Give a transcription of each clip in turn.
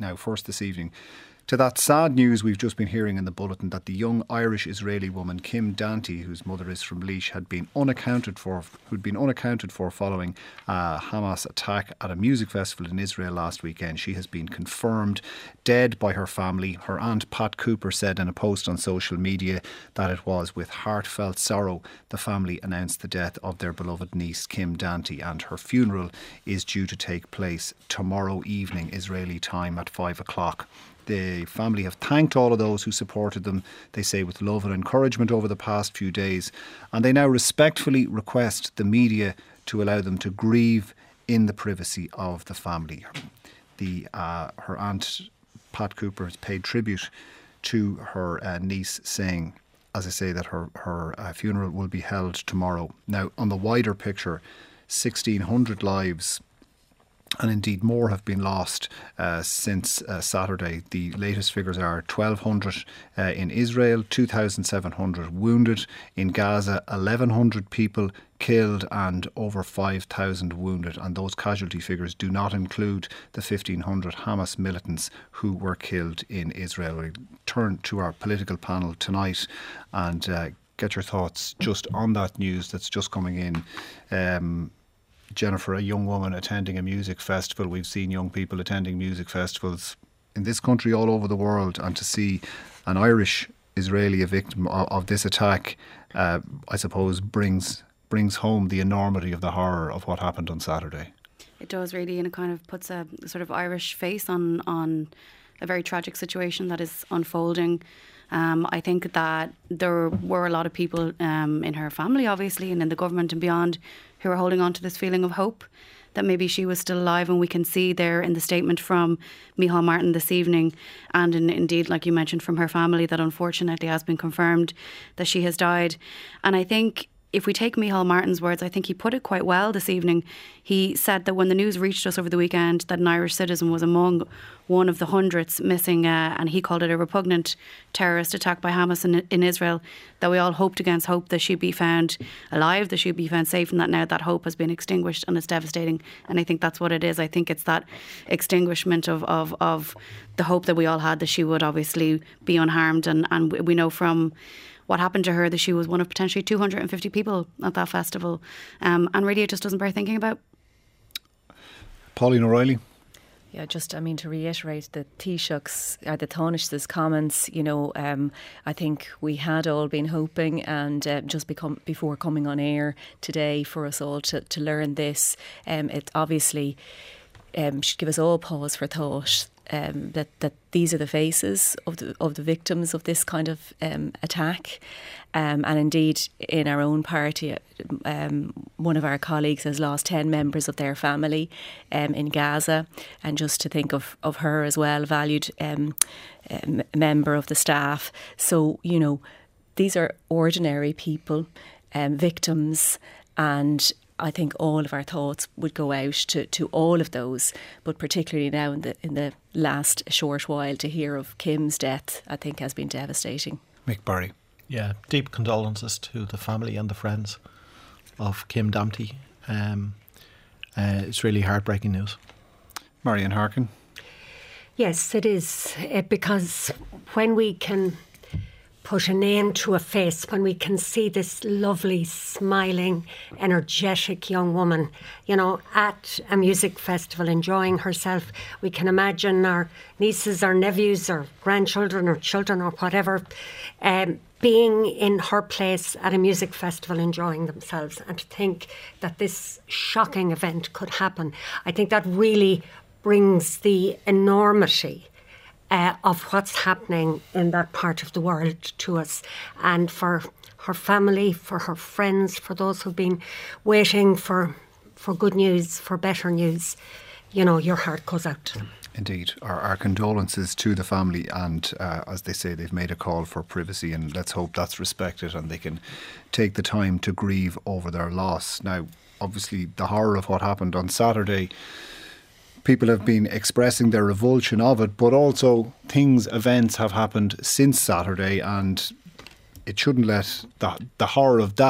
Now, first this evening, to that sad news we've just been hearing in the bulletin that the young Irish-Israeli woman Kim Danty, whose mother is from Laois, who'd been unaccounted for following a Hamas attack at a music festival in Israel last weekend. She has been confirmed dead by her family. Her aunt Pat Cooper said in a post on social media that it was with heartfelt sorrow the family announced the death of their beloved niece Kim Danty, and her funeral is due to take place tomorrow evening, Israeli time, at 5 o'clock. The family have thanked all of those who supported them, they say, with love and encouragement over the past few days. And they now respectfully request the media to allow them to grieve in the privacy of the family. Her aunt, Pat Cooper, has paid tribute to her niece, saying, as I say, that her funeral will be held tomorrow. Now, on the wider picture, 1,600 lives and indeed more have been lost since Saturday. The latest figures are 1,200 in Israel, 2,700 wounded. In Gaza, 1,100 people killed and over 5,000 wounded. And those casualty figures do not include the 1,500 Hamas militants who were killed in Israel. We turn to our political panel tonight and get your thoughts just on that news that's just coming in. Jennifer, a young woman attending a music festival. We've seen young people attending music festivals in this country, all over the world, and to see an Irish Israeli a victim of this attack, I suppose brings home the enormity of the horror of what happened on Saturday. It does really, and it kind of puts a sort of Irish face on a very tragic situation that is unfolding. I think that there were a lot of people in her family, obviously, and in the government and beyond, who are holding on to this feeling of hope that maybe she was still alive. And we can see there in the statement from Micheál Martin this evening, and indeed, like you mentioned, from her family, that unfortunately has been confirmed that she has died. And I think if we take Micheál Martin's words, I think he put it quite well this evening. He said that when the news reached us over the weekend that an Irish citizen was among one of the hundreds missing, and he called it a repugnant terrorist attack by Hamas in Israel, that we all hoped against hope that she'd be found alive, that she'd be found safe, and that now that hope has been extinguished, and it's devastating. And I think that's what it is. I think it's that extinguishment of the hope that we all had that she would obviously be unharmed. And we know from what happened to her that she was one of potentially 250 people at that festival. And really it just doesn't bear thinking about. Pauline O'Reilly. Yeah, to reiterate the Taoiseach's, the Taoiseach's comments, I think we had all been hoping, and before coming on air today for us all to learn this, it obviously should give us all pause for thought. That these are the faces of the victims of this kind of attack, and indeed in our own party, one of our colleagues has lost 10 members of their family in Gaza, and just to think of her as well, valued member of the staff. So these are ordinary people, victims, and I think all of our thoughts would go out to all of those, but particularly now in the last short while, to hear of Kim's death, I think has been devastating. Mick Barry. Yeah, deep condolences to the family and the friends of Kim Danty. It's really heartbreaking news. Marion Harkin. Yes, it is, because when we can put a name to a face, when we can see this lovely, smiling, energetic young woman, at a music festival enjoying herself, we can imagine our nieces or nephews or grandchildren or children or whatever being in her place at a music festival enjoying themselves, and to think that this shocking event could happen. I think that really brings the enormity of what's happening in that part of the world to us. And for her family, for her friends, for those who've been waiting for good news, for better news, your heart goes out to them. Indeed. Our condolences to the family, and as they say, they've made a call for privacy, and let's hope that's respected and they can take the time to grieve over their loss. Now, obviously, the horror of what happened on Saturday, people have been expressing their revulsion of it, but also events have happened since Saturday, and it shouldn't let the horror of that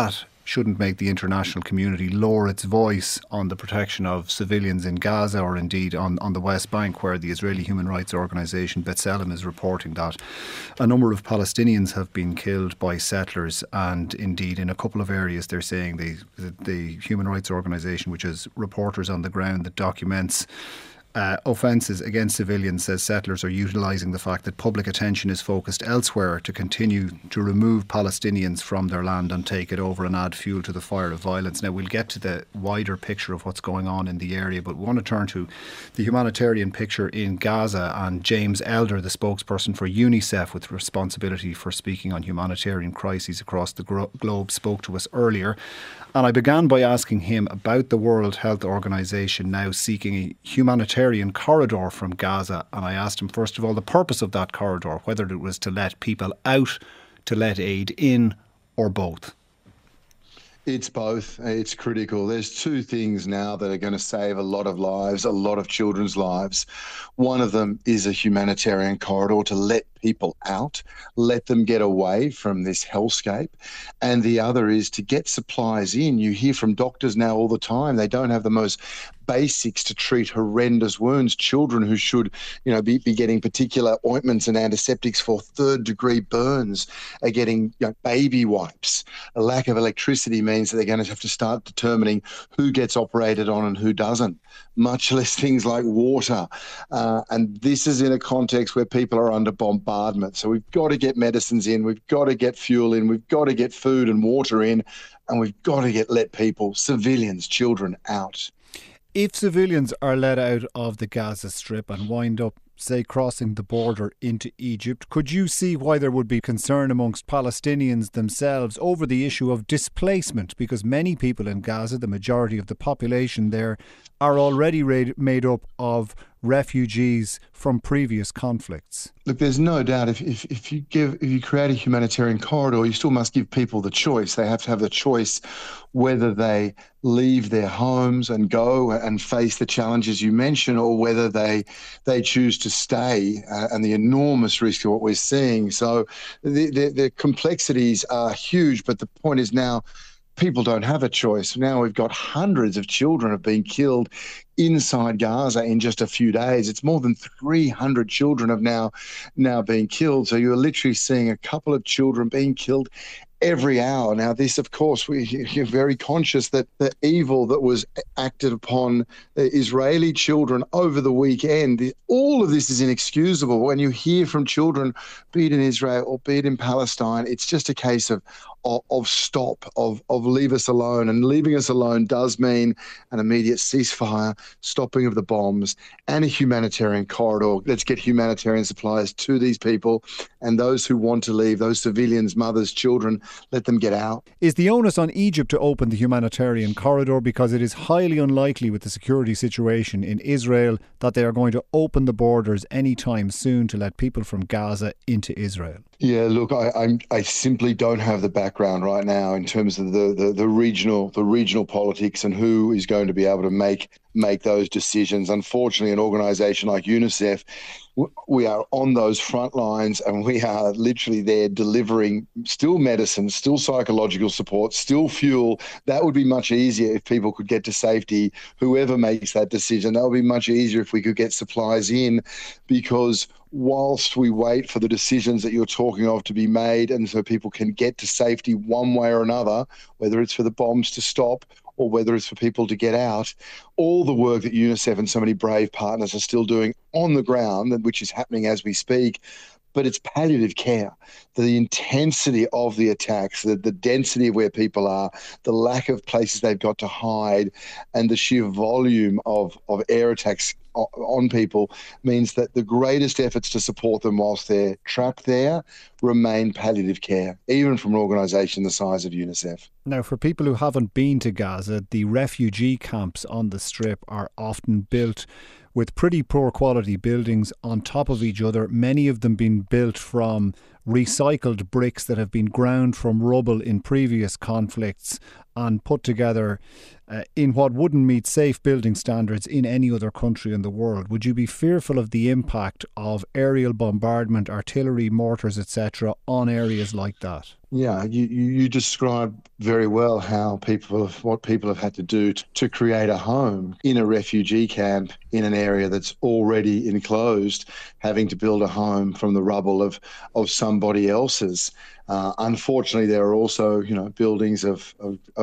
shouldn't make the international community lower its voice on the protection of civilians in Gaza, or indeed on the West Bank, where the Israeli human rights organisation B'Tselem is reporting that a number of Palestinians have been killed by settlers, and indeed in a couple of areas they're saying the human rights organisation, which has reporters on the ground that documents offences against civilians, says settlers are utilising the fact that public attention is focused elsewhere to continue to remove Palestinians from their land and take it over and add fuel to the fire of violence. Now, we'll get to the wider picture of what's going on in the area, but we want to turn to the humanitarian picture in Gaza. And James Elder, the spokesperson for UNICEF with responsibility for speaking on humanitarian crises across the globe, spoke to us earlier. And I began by asking him about the World Health Organization now seeking a humanitarian corridor from Gaza. And I asked him, first of all, the purpose of that corridor, whether it was to let people out, to let aid in, or both. It's both. It's critical. There's two things now that are going to save a lot of lives, a lot of children's lives. One of them is a humanitarian corridor to let people out, let them get away from this hellscape. And the other is to get supplies in. You hear from doctors now all the time, they don't have the most basics to treat horrendous wounds. Children who should, be getting particular ointments and antiseptics for third-degree burns are getting baby wipes. A lack of electricity means that they're going to have to start determining who gets operated on and who doesn't, much less things like water. And this is in a context where people are under bombardment. So we've got to get medicines in, we've got to get fuel in, we've got to get food and water in, and we've got to let people, civilians, children, out. If civilians are let out of the Gaza Strip and wind up, say, crossing the border into Egypt, could you see why there would be concern amongst Palestinians themselves over the issue of displacement? Because many people in Gaza, the majority of the population there, are already made up of refugees from previous conflicts. Look, there's no doubt if you create a humanitarian corridor, you still must give people the choice. They have to have the choice whether they leave their homes and go and face the challenges you mentioned, or whether they choose to stay, and the enormous risk of what we're seeing. So the complexities are huge, but the point is now people don't have a choice. Now we've got hundreds of children have been killed inside Gaza in just a few days. It's more than 300 children have now been killed. So you're literally seeing a couple of children being killed every hour. Now, this, of course, you're very conscious that the evil that was acted upon the Israeli children over the weekend, all of this is inexcusable. When you hear from children, be it in Israel or be it in Palestine, it's just a case of stop, of leave us alone. And leaving us alone does mean an immediate ceasefire, stopping of the bombs, and a humanitarian corridor. Let's get humanitarian supplies to these people, and those who want to leave, those civilians, mothers, children, let them get out. Is the onus on Egypt to open the humanitarian corridor, because it is highly unlikely with the security situation in Israel that they are going to open the borders anytime soon to let people from Gaza into Israel? Yeah, look, I simply don't have the background right now in terms of the regional politics and who is going to be able to make those decisions. Unfortunately, an organisation like UNICEF, we are on those front lines, and we are literally there delivering still medicine, still psychological support, still fuel. That would be much easier if people could get to safety. Whoever makes that decision, that would be much easier if we could get supplies in, because whilst we wait for the decisions that you're talking of to be made and so people can get to safety one way or another, whether it's for the bombs to stop or whether it's for people to get out, all the work that UNICEF and so many brave partners are still doing on the ground, which is happening as we speak, but it's palliative care. The intensity of the attacks, the density of where people are, the lack of places they've got to hide, and the sheer volume of air attacks on people means that the greatest efforts to support them whilst they're trapped there remain palliative care, even from an organisation the size of UNICEF. Now, for people who haven't been to Gaza, the refugee camps on the Strip are often built with pretty poor quality buildings on top of each other, many of them being built from recycled bricks that have been ground from rubble in previous conflicts and put together in what wouldn't meet safe building standards in any other country in the world. Would you be fearful of the impact of aerial bombardment, artillery, mortars, etc. on areas like that? Yeah, you describe very well what people have had to do to create a home in a refugee camp in an area that's already enclosed, having to build a home from the rubble of somebody else's. Unfortunately, there are also, buildings of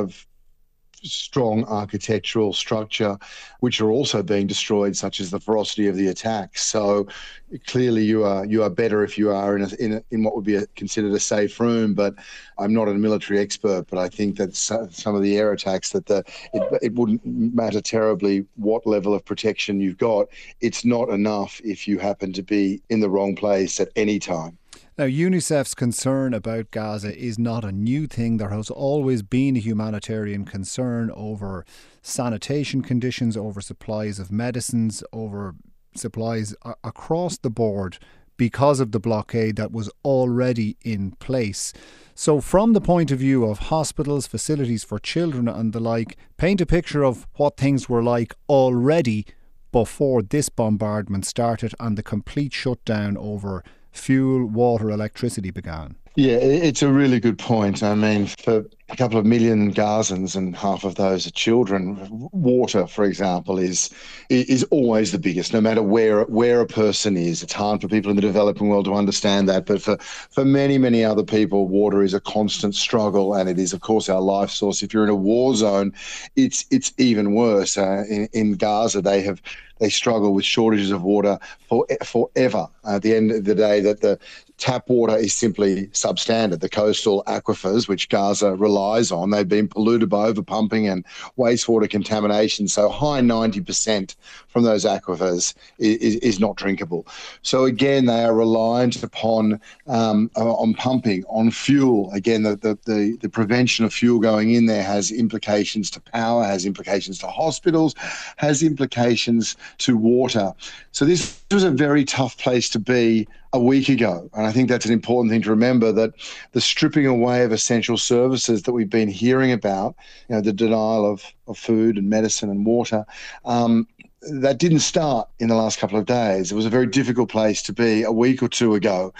strong architectural structure which are also being destroyed, such as the ferocity of the attacks. So clearly you are better if you are in what would be considered a safe room. But I'm not a military expert, but I think that some of the air attacks that it wouldn't matter terribly what level of protection you've got. It's not enough if you happen to be in the wrong place at any time. Now, UNICEF's concern about Gaza is not a new thing. There has always been a humanitarian concern over sanitation conditions, over supplies of medicines, over supplies across the board because of the blockade that was already in place. So from the point of view of hospitals, facilities for children and the like, paint a picture of what things were like already before this bombardment started and the complete shutdown over fuel, water, electricity began. Yeah, it's a really good point. I mean, for a couple of million Gazans, and half of those are children, water, for example, is always the biggest, no matter where a person is. It's hard for people in the developing world to understand that, but for many, many other people, water is a constant struggle, and it is, of course, our life source. If you're in a war zone, it's even worse. In Gaza, they struggle with shortages of water forever. At the end of the day, that the tap water is simply substandard. The coastal aquifers, which Gaza relies on, they've been polluted by overpumping and wastewater contamination. So high 90% from those aquifers is not drinkable. So again, they are reliant upon on pumping, on fuel. Again, the prevention of fuel going in there has implications to power, has implications to hospitals, has implications to water. So this was a very tough place to be a week ago. And I think that's an important thing to remember, that the stripping away of essential services that we've been hearing about, the denial of food and medicine and water, that didn't start in the last couple of days. It was a very difficult place to be a week or two ago.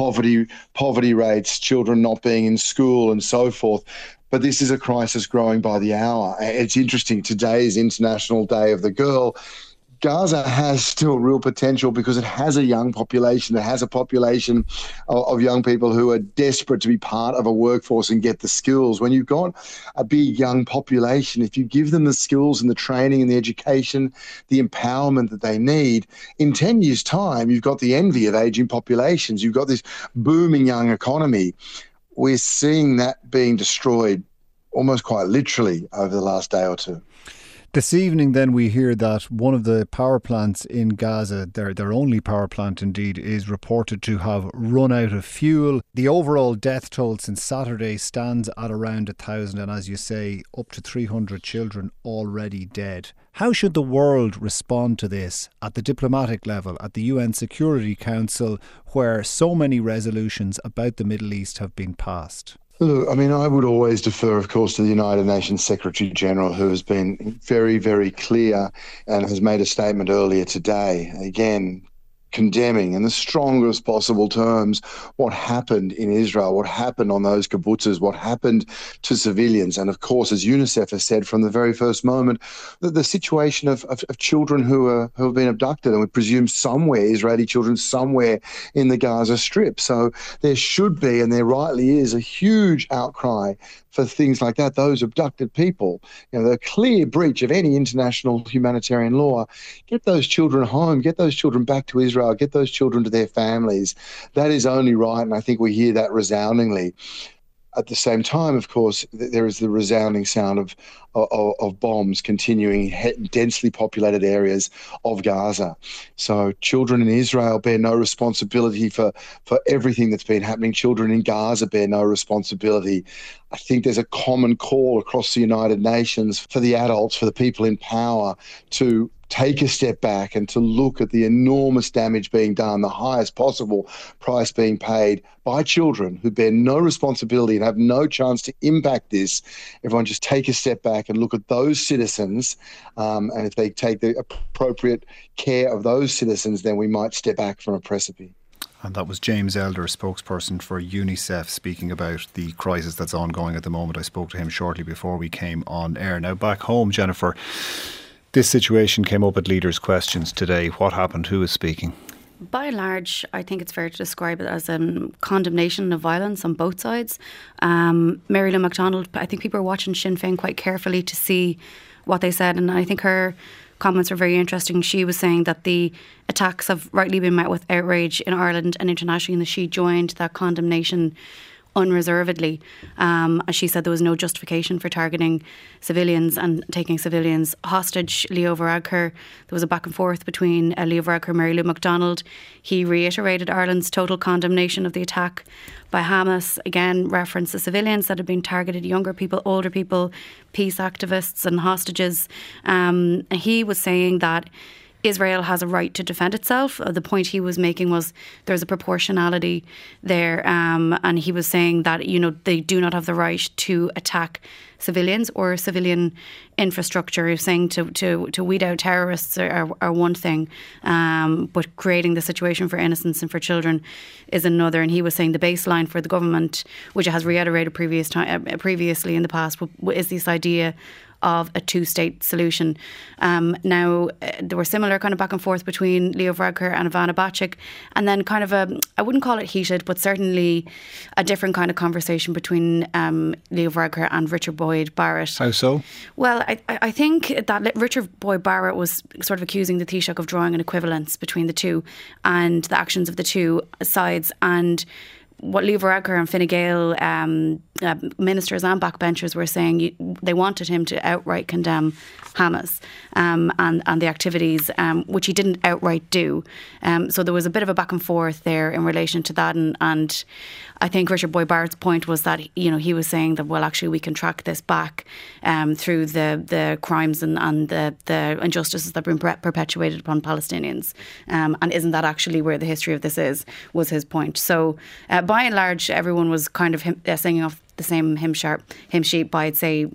Poverty rates, children not being in school and so forth. But this is a crisis growing by the hour. It's interesting. Today is International Day of the Girl. Gaza has still real potential because it has a young population. It has a population of young people who are desperate to be part of a workforce and get the skills. When you've got a big young population, if you give them the skills and the training and the education, the empowerment that they need, in 10 years' time, you've got the envy of aging populations. You've got this booming young economy. We're seeing that being destroyed almost quite literally over the last day or two. This evening then we hear that one of the power plants in Gaza, their only power plant indeed, is reported to have run out of fuel. The overall death toll since Saturday stands at around 1,000, and as you say, up to 300 children already dead. How should the world respond to this at the diplomatic level, at the UN Security Council, where so many resolutions about the Middle East have been passed? Look, I mean, I would always defer, of course, to the United Nations Secretary General, who has been very, very clear and has made a statement earlier today, again, condemning in the strongest possible terms what happened in Israel, what happened on those kibbutzes, what happened to civilians. And of course, as UNICEF has said from the very first moment, that the situation of children who have been abducted, and we presume somewhere, Israeli children somewhere in the Gaza Strip. So there should be, and there rightly is, a huge outcry for things like that, those abducted people. The clear breach of any international humanitarian law. Get those children home, get those children back to Israel, get those children to their families. That is only right, and I think we hear that resoundingly. At the same time, of course, there is the resounding sound of bombs continuing in densely populated areas of Gaza. So children in Israel bear no responsibility for everything that's been happening. Children in Gaza bear no responsibility. I think there's a common call across the United Nations for the adults, for the people in power, to take a step back and to look at the enormous damage being done, the highest possible price being paid by children who bear no responsibility and have no chance to impact this. Everyone just take a step back and look at those citizens, and if they take the appropriate care of those citizens, then we might step back from a precipice. And that was James Elder, spokesperson for UNICEF, speaking about the crisis that's ongoing at the moment. I spoke to him shortly before we came on air. Now back home, Jennifer, this situation came up at Leaders' Questions today. What happened? Who is speaking? By and large, I think it's fair to describe it as a condemnation of violence on both sides. Mary Lou McDonald, I think people are watching Sinn Féin quite carefully to see what they said, and I think her comments were very interesting. She was saying that the attacks have rightly been met with outrage in Ireland and internationally, and that she joined that condemnation unreservedly. As she said, there was no justification for targeting civilians and taking civilians hostage. Leo Varadkar, there was a back and forth between Leo Varadkar and Mary Lou McDonald. He reiterated Ireland's total condemnation of the attack by Hamas, again referenced the civilians that had been targeted, younger people, older people, peace activists and hostages. He was saying that Israel has a right to defend itself. The point he was making was there's a proportionality there, and he was saying that, you know, they do not have the right to attack civilians or civilian infrastructure. He was saying to weed out terrorists are one thing, but creating the situation for innocents and for children is another. And he was saying the baseline for the government, which it has reiterated previously in the past, is this idea of a two-state solution. Now, there were similar kind of back and forth between Leo Varadkar and Ivana Bacik, and then kind of I wouldn't call it heated, but certainly a different kind of conversation between Leo Varadkar and Richard Boyd Barrett. How so? Well, I think that Richard Boyd Barrett was sort of accusing the Taoiseach of drawing an equivalence between the two and the actions of the two sides, and what Leo Varadkar and Fine Gael ministers and backbenchers were saying, they wanted him to outright condemn Hamas and the activities, which he didn't outright do. So there was a bit of a back and forth there in relation to that, and I think Richard Boyd Barrett's point was that, you know, he was saying that, well, actually we can track this back through the crimes and the injustices that have been perpetuated upon Palestinians, and isn't that actually where the history of this is, was his point. So by and large, everyone was kind of singing off the same hymn sheet by, I'd say,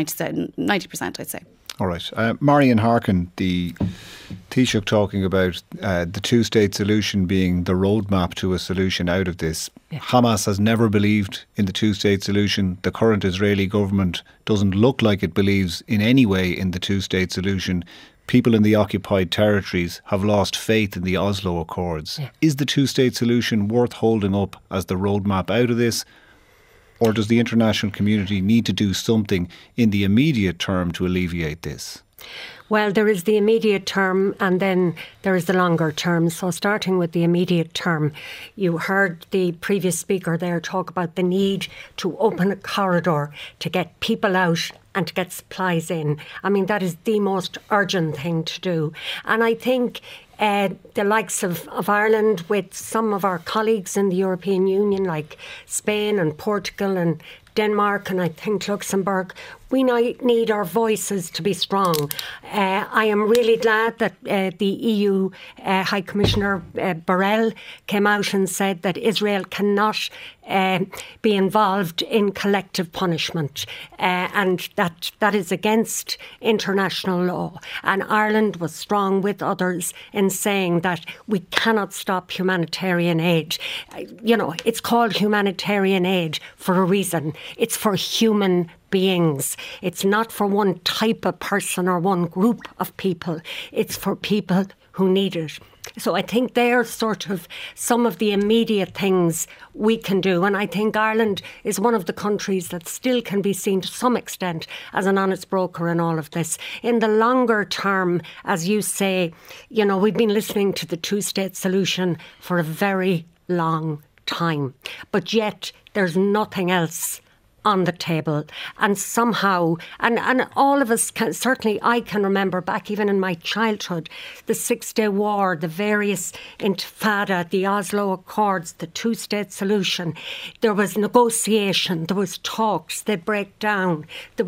90%, I'd say. All right. Marion Harkin, the Taoiseach, talking about the two-state solution being the roadmap to a solution out of this. Yeah. Hamas has never believed in the two-state solution. The current Israeli government doesn't look like it believes in any way in the two-state solution. People in the occupied territories have lost faith in the Oslo Accords. Yeah. Is the two-state solution worth holding up as the roadmap out of this? Or does the international community need to do something in the immediate term to alleviate this? Well, there is the immediate term and then there is the longer term. So starting with the immediate term, you heard the previous speaker there talk about the need to open a corridor to get people out and to get supplies in. I mean, that is the most urgent thing to do. And I think the likes of Ireland, with some of our colleagues in the European Union, like Spain and Portugal and Denmark and I think Luxembourg, we need our voices to be strong. I am really glad that the EU High Commissioner Borrell came out and said that Israel cannot be involved in collective punishment, and that is against international law. And Ireland was strong with others in saying that we cannot stop humanitarian aid. You know, it's called humanitarian aid for a reason. It's for human beings. It's not for one type of person or one group of people. It's for people who need it. So I think they're sort of some of the immediate things we can do. And I think Ireland is one of the countries that still can be seen to some extent as an honest broker in all of this. In the longer term, as you say, you know, we've been listening to the two-state solution for a very long time. But yet there's nothing else on the table. And somehow, and all of us can, certainly I can remember back even in my childhood, the 6-Day War, the various Intifada, the Oslo Accords, the two-state solution. There was negotiation, there was talks, they'd break down. There was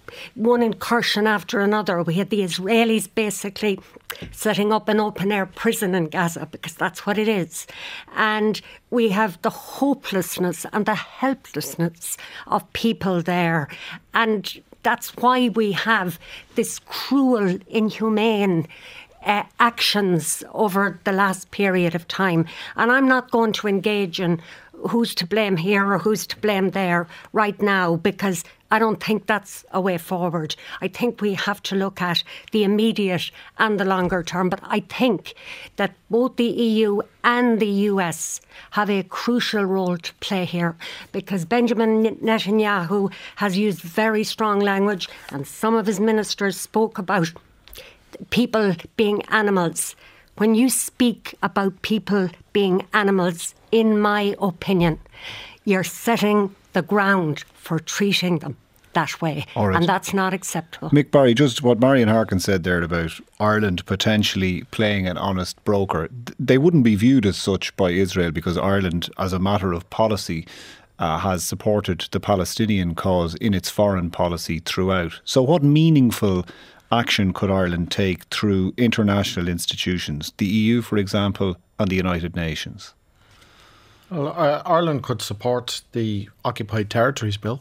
one incursion after another. We had the Israelis basically setting up an open-air prison in Gaza, because that's what it is. And we have the hopelessness and the helplessness of people there. And that's why we have this cruel, inhumane actions over the last period of time. And I'm not going to engage in who's to blame here or who's to blame there right now, because I don't think that's a way forward. I think we have to look at the immediate and the longer term. But I think that both the EU and the US have a crucial role to play here, because Benjamin Netanyahu has used very strong language, and some of his ministers spoke about people being animals. When you speak about people being animals, in my opinion, you're setting the ground for treating them that way. Right. And that's not acceptable. Mick Barry, just what Marion Harkin said there about Ireland potentially playing an honest broker, they wouldn't be viewed as such by Israel, because Ireland, as a matter of policy, has supported the Palestinian cause in its foreign policy throughout. So what meaningful action could Ireland take through international institutions, the EU, for example, and the United Nations? Well, Ireland could support the Occupied Territories Bill.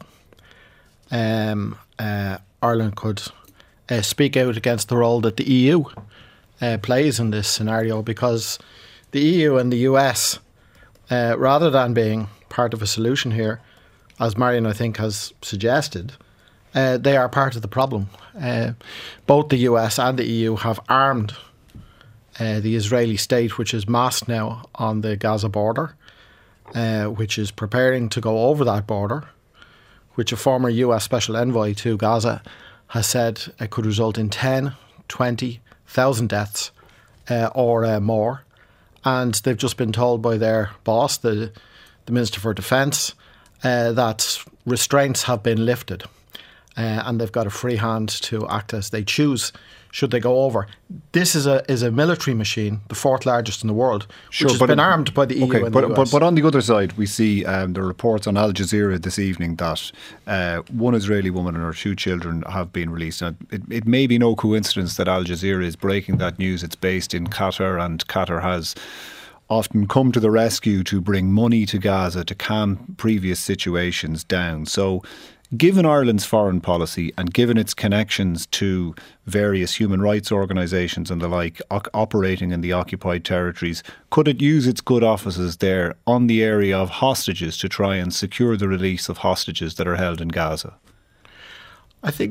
Ireland could speak out against the role that the EU plays in this scenario, because the EU and the US, rather than being part of a solution here, as Marion, I think, has suggested, they are part of the problem. Both the US and the EU have armed the Israeli state, which is massed now on the Gaza border, which is preparing to go over that border, which a former US Special Envoy to Gaza has said it could result in 10, 20,000 deaths or more. And they've just been told by their boss, the Minister for Defence, that restraints have been lifted. And they've got a free hand to act as they choose should they go over. This is a military machine, the fourth largest in the world, which has been armed by the EU and the US. But on the other side, we see the reports on Al Jazeera this evening that one Israeli woman and her 2 children have been released. Now, it may be no coincidence that Al Jazeera is breaking that news. It's based in Qatar, and Qatar has often come to the rescue to bring money to Gaza to calm previous situations down. So, given Ireland's foreign policy and given its connections to various human rights organisations and the like operating in the occupied territories, could it use its good offices there on the area of hostages to try and secure the release of hostages that are held in Gaza? I think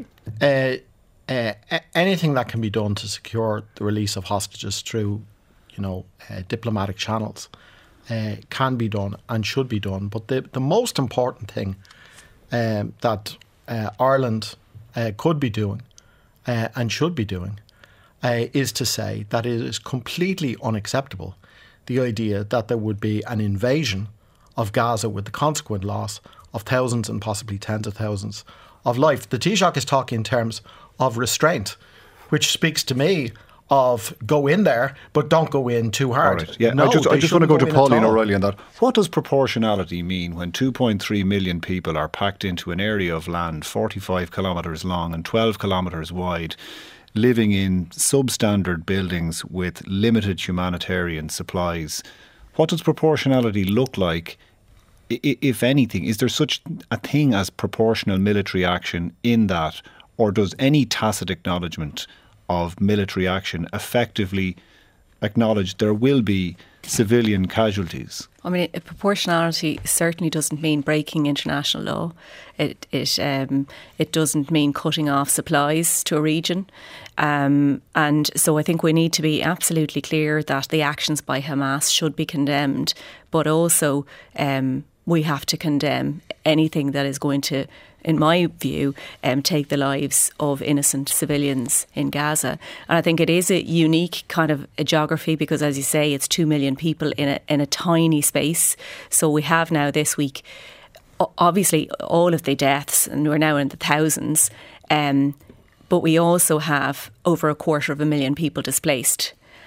anything that can be done to secure the release of hostages through, diplomatic channels can be done and should be done. But the most important thing that Ireland could be doing and should be doing is to say that it is completely unacceptable, the idea that there would be an invasion of Gaza with the consequent loss of thousands and possibly tens of thousands of life. The Taoiseach is talking in terms of restraint, which speaks to me of go in there, but don't go in too hard. Right. Yeah, no, I just want to go to Pauline all. O'Reilly on that. What does proportionality mean when 2.3 million people are packed into an area of land 45 kilometres long and 12 kilometres wide, living in substandard buildings with limited humanitarian supplies? What does proportionality look like, if anything? Is there such a thing as proportional military action in that, or does any tacit acknowledgement of military action effectively acknowledge there will be civilian casualties? I mean, proportionality certainly doesn't mean breaking international law. It doesn't mean cutting off supplies to a region. And so I think we need to be absolutely clear that the actions by Hamas should be condemned, but also we have to condemn anything that is going to, in my view, take the lives of innocent civilians in Gaza. And I think it is a unique kind of a geography because, as you say, it's 2 million people in a tiny space. So we have now this week, obviously, all of the deaths, and we're now in the thousands. But we also have over 250,000 people displaced.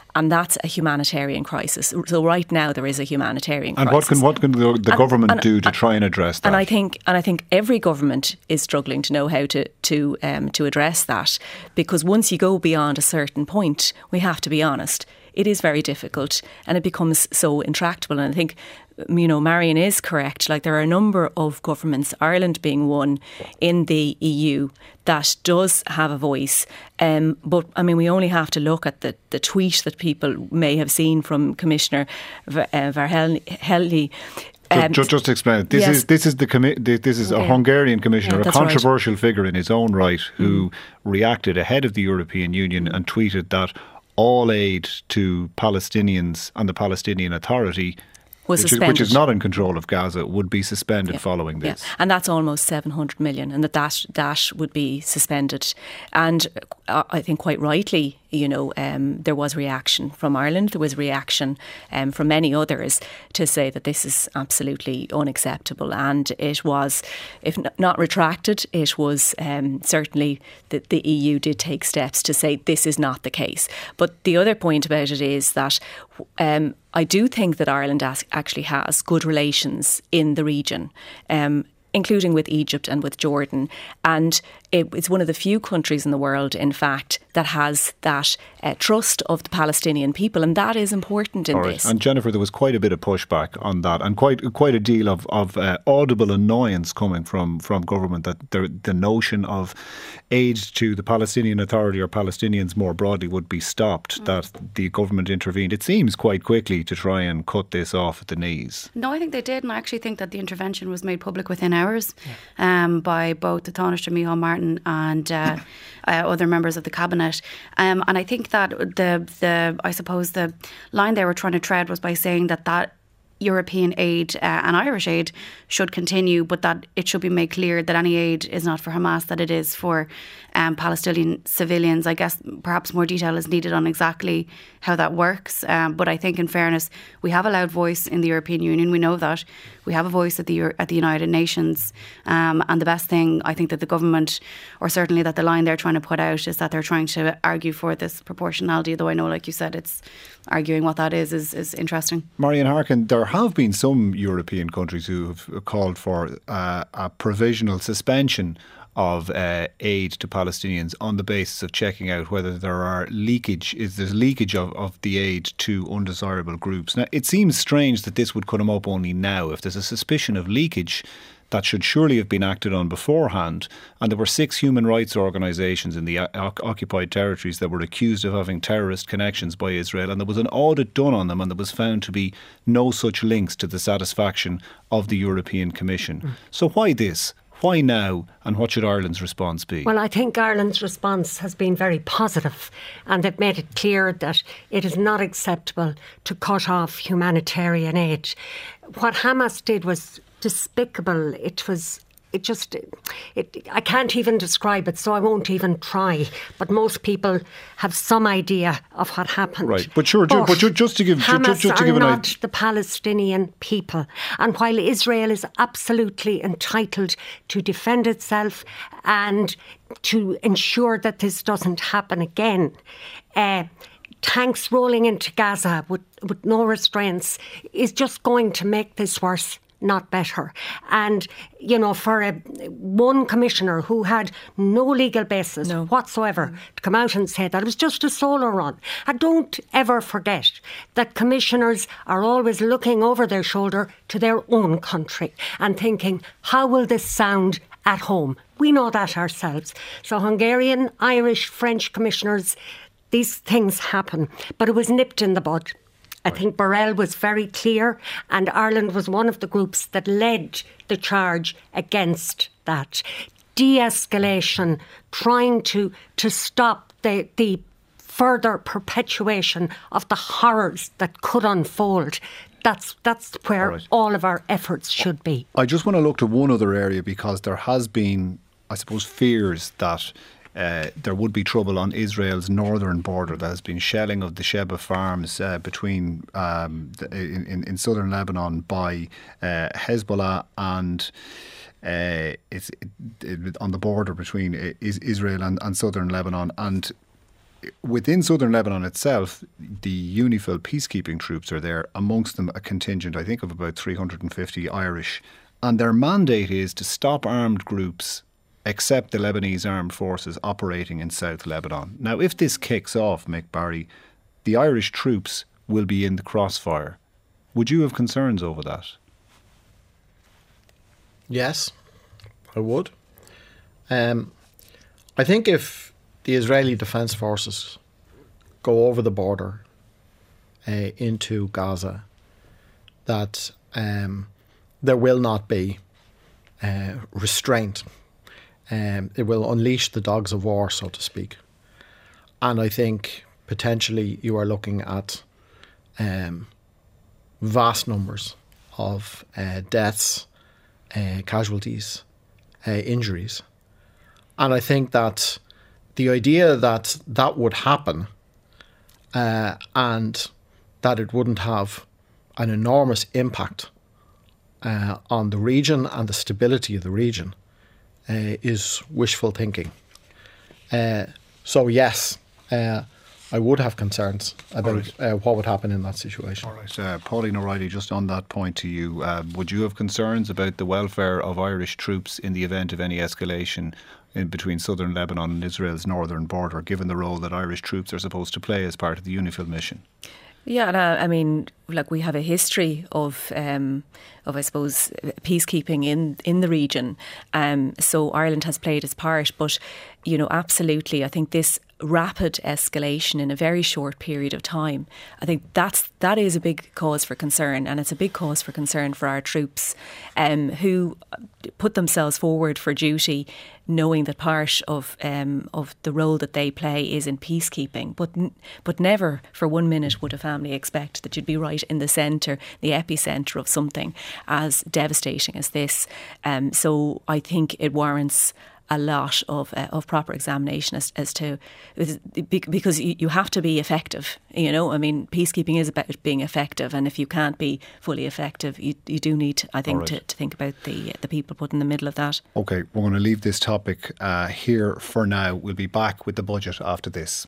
And that's a humanitarian crisis. So right now there is a humanitarian crisis. And what can the government do to try and address that? And I think every government is struggling to know how to address that, because once you go beyond a certain point, we have to be honest, it is very difficult and it becomes so intractable. And I think, Marion is correct. Like, there are a number of governments, Ireland being one, in the EU that does have a voice. But I mean, we only have to look at the tweet that people may have seen from Commissioner Várhelyi. Just to explain it, this is a Hungarian commissioner, a controversial figure in his own right, who reacted ahead of the European Union and tweeted that all aid to Palestinians and the Palestinian Authority, which is not in control of Gaza, would be suspended following this. Yeah. And that's almost 700 million, and that would be suspended. And I think quite rightly, there was reaction from Ireland. There was reaction from many others to say that this is absolutely unacceptable. And it was, if not retracted, it was certainly that the EU did take steps to say this is not the case. But the other point about it is that I do think that Ireland actually has good relations in the region, including with Egypt and with Jordan. And it's one of the few countries in the world, in fact, that has that trust of the Palestinian people. And that is important in this. And Jennifer, there was quite a bit of pushback on that, and quite a deal of audible annoyance coming from government that the notion of aid to the Palestinian Authority or Palestinians more broadly would be stopped, that the government intervened, it seems, quite quickly to try and cut this off at the knees. No, I think they did, and I actually think that the intervention was made public within hours by both the Taoiseach Micheál Martin and other members of the cabinet. And I think that I suppose the line they were trying to tread was by saying that European aid and Irish aid should continue, but that it should be made clear that any aid is not for Hamas, that it is for Palestinian civilians. I guess perhaps more detail is needed on exactly how that works. But I think, in fairness, we have a loud voice in the European Union. We know that. We have a voice at the United Nations. And the best thing, I think, that the government, or certainly that the line they're trying to put out, is that they're trying to argue for this proportionality. Though I know, like you said, it's arguing what that is interesting. Marion Harkin, there have been some European countries who have called for a provisional suspension of aid to Palestinians on the basis of checking out whether there's leakage of the aid to undesirable groups. Now, it seems strange that this would come up only now. If there's a suspicion of leakage, that should surely have been acted on beforehand. And there were 6 human rights organisations in the occupied territories that were accused of having terrorist connections by Israel, and there was an audit done on them, and there was found to be no such links to the satisfaction of the European Commission. So why this? Why now, and what should Ireland's response be? Well, I think Ireland's response has been very positive, and they've made it clear that it is not acceptable to cut off humanitarian aid. What Hamas did was despicable. I can't even describe it, so I won't even try. But most people have some idea of what happened. Right, but just to give Hamas are not the Palestinian people. And while Israel is absolutely entitled to defend itself and to ensure that this doesn't happen again, tanks rolling into Gaza with no restraints is just going to make this worse, not better. And, for one commissioner who had no legal basis whatsoever to come out and say that it was just a solo run. And don't ever forget that commissioners are always looking over their shoulder to their own country and thinking, how will this sound at home? We know that ourselves. So Hungarian, Irish, French commissioners, these things happen. But it was nipped in the bud. I think Borrell was very clear, and Ireland was one of the groups that led the charge against that. De-escalation, trying to stop the further perpetuation of the horrors that could unfold. That's where all of our efforts should be. I just want to look to one other area, because there has been, I suppose, fears that there would be trouble on Israel's northern border. There has been shelling of the Sheba farms between in southern Lebanon by Hezbollah, and it's on the border between Israel and southern Lebanon. And within southern Lebanon itself, the UNIFIL peacekeeping troops are there, amongst them a contingent, I think, of about 350 Irish. And their mandate is to stop armed groups except the Lebanese armed forces operating in South Lebanon. Now, if this kicks off, Mick Barry, the Irish troops will be in the crossfire. Would you have concerns over that? Yes, I would. I think if the Israeli Defence Forces go over the border into Gaza, that there will not be restraint. It will unleash the dogs of war, so to speak. And I think potentially you are looking at vast numbers of deaths, casualties, injuries. And I think that the idea that that would happen and that it wouldn't have an enormous impact on the region and the stability of the region is wishful thinking. So yes, I would have concerns about what would happen in that situation. All right. Pauline O'Reilly, just on that point to you, would you have concerns about the welfare of Irish troops in the event of any escalation in between southern Lebanon and Israel's northern border, given the role that Irish troops are supposed to play as part of the UNIFIL mission? Yeah, and I mean, like, we have a history of I suppose, peacekeeping in the region. So Ireland has played its part, but absolutely, I think this rapid escalation in a very short period of time, I think that is a big cause for concern, and it's a big cause for concern for our troops who put themselves forward for duty, knowing that part of the role that they play is in peacekeeping, but never for 1 minute would a family expect that you'd be right in the centre, the epicentre of something as devastating as this. So I think it warrants a lot of proper examination as to, because you have to be effective. I mean, peacekeeping is about being effective, and if you can't be fully effective, you do need, I think, to think about the people put in the middle of that. Okay, we're going to leave this topic here for now. We'll be back with the budget after this.